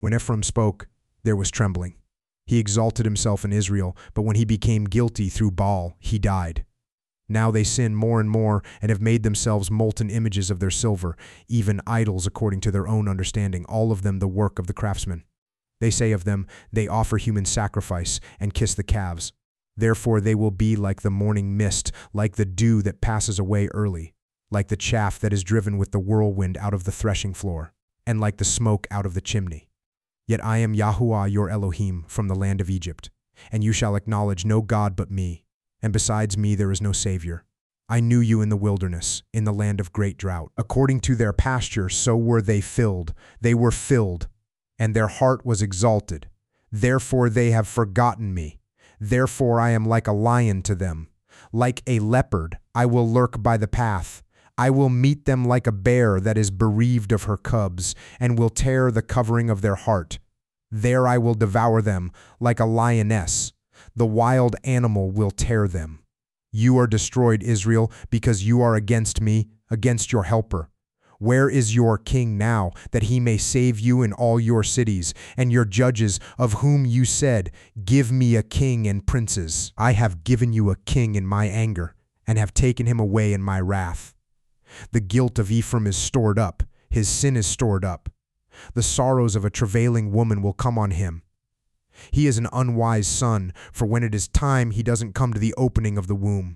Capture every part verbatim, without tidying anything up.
When Ephraim spoke, there was trembling. He exalted himself in Israel, but when he became guilty through Baal, he died. Now they sin more and more and have made themselves molten images of their silver, even idols according to their own understanding, all of them the work of the craftsman. They say of them, they offer human sacrifice and kiss the calves. Therefore they will be like the morning mist, like the dew that passes away early, like the chaff that is driven with the whirlwind out of the threshing floor, and like the smoke out of the chimney. Yet I am Yahuwah your Elohim from the land of Egypt, and you shall acknowledge no God but me, and besides me there is no Savior. I knew you in the wilderness, in the land of great drought. According to their pasture so were they filled, they were filled, and their heart was exalted. Therefore they have forgotten me. Therefore I am like a lion to them. Like a leopard I will lurk by the path. I will meet them like a bear that is bereaved of her cubs, and will tear the covering of their heart. There I will devour them like a lioness. The wild animal will tear them. You are destroyed, Israel, because you are against me, against your helper. Where is your king now, that he may save you in all your cities, and your judges, of whom you said, give me a king and princes? I have given you a king in my anger, and have taken him away in my wrath. The guilt of Ephraim is stored up, his sin is stored up. The sorrows of a travailing woman will come on him. He is an unwise son, for when it is time he doesn't come to the opening of the womb.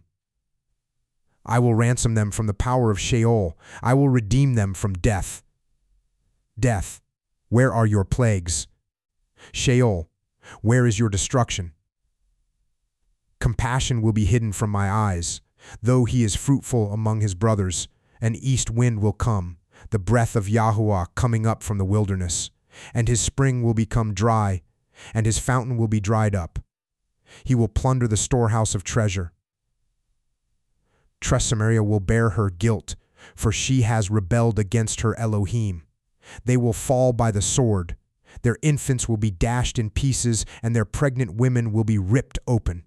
I will ransom them from the power of Sheol. I will redeem them from death. Death, where are your plagues? Sheol, where is your destruction? Compassion will be hidden from my eyes. Though he is fruitful among his brothers, an east wind will come, the breath of Yahuwah coming up from the wilderness, and his spring will become dry, and his fountain will be dried up. He will plunder the storehouse of treasure. Trust Samaria will bear her guilt, for she has rebelled against her Elohim. They will fall by the sword. Their infants will be dashed in pieces, and their pregnant women will be ripped open.